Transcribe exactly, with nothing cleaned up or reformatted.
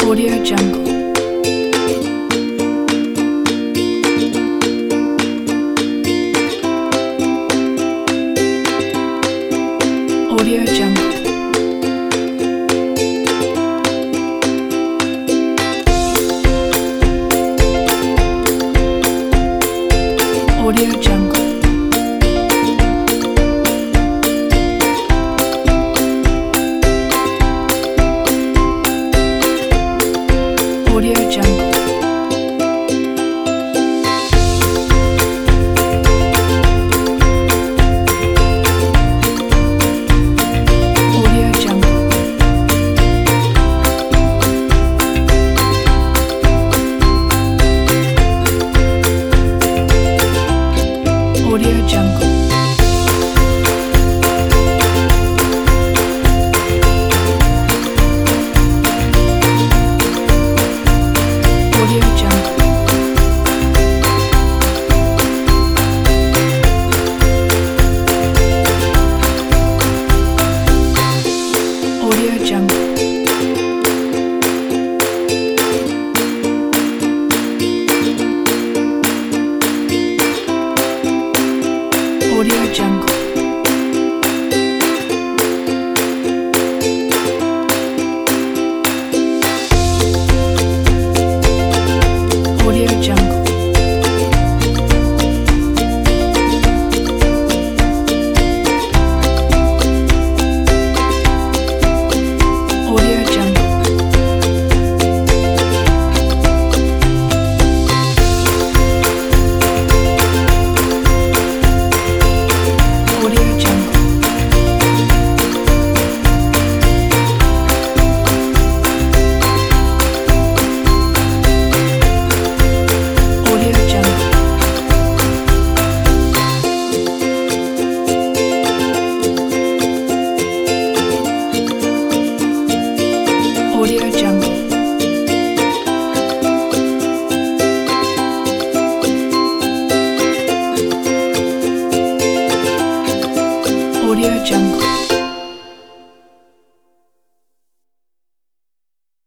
Audio Jungle. Audio Jungle. Audio Jungle. Audio Jungle. Audio Jungle. Audio Jungle. Audio Jungle. Audio Jungle. Audio Jungle. Audio Jungle. Audio Jungle. Audio Jungle. Audio Jungle. Audio Jungle.